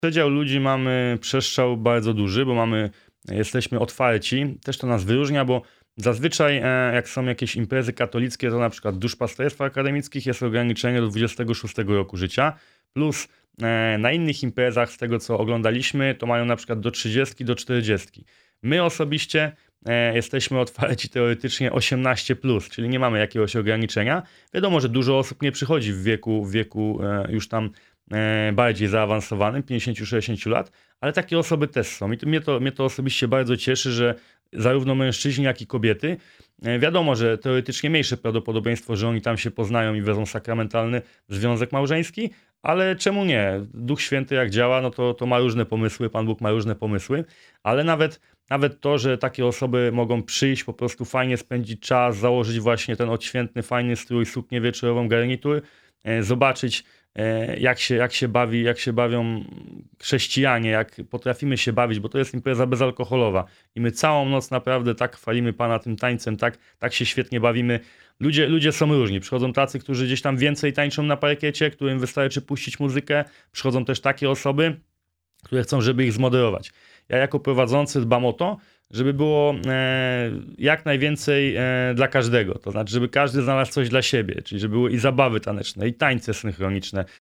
Przedział ludzi mamy przestrzał bardzo duży, bo jesteśmy otwarci. Też to nas wyróżnia, bo zazwyczaj jak są jakieś imprezy katolickie, to na przykład duszpasterstw akademickich jest ograniczenie do 26 roku życia, plus na innych imprezach, z tego co oglądaliśmy, to mają na przykład do 30, do 40. My osobiście jesteśmy otwarci teoretycznie 18+, czyli nie mamy jakiegoś ograniczenia. Wiadomo, że dużo osób nie przychodzi w wieku już tam bardziej zaawansowanym, 50-60 lat, ale takie osoby też są. I mnie to osobiście bardzo cieszy, że zarówno mężczyźni, jak i kobiety, wiadomo, że teoretycznie mniejsze prawdopodobieństwo, że oni tam się poznają i wezmą sakramentalny związek małżeński, ale czemu nie? Duch Święty jak działa, no to ma różne pomysły, Pan Bóg ma różne pomysły, ale nawet to, że takie osoby mogą przyjść, po prostu fajnie spędzić czas, założyć właśnie ten odświętny, fajny strój, suknię wieczorową, garnitur, zobaczyć jak się bawią chrześcijanie, jak potrafimy się bawić, bo to jest impreza bezalkoholowa i my całą noc naprawdę tak chwalimy Pana tym tańcem, tak się świetnie bawimy. Ludzie są różni. Przychodzą tacy, którzy gdzieś tam więcej tańczą na parkiecie, którym wystarczy puścić muzykę. Przychodzą też takie osoby, które chcą, żeby ich zmoderować. Ja jako prowadzący dbam o to, żeby było jak najwięcej dla każdego. To znaczy, żeby każdy znalazł coś dla siebie, czyli żeby były i zabawy taneczne, i tańce synchroniczne,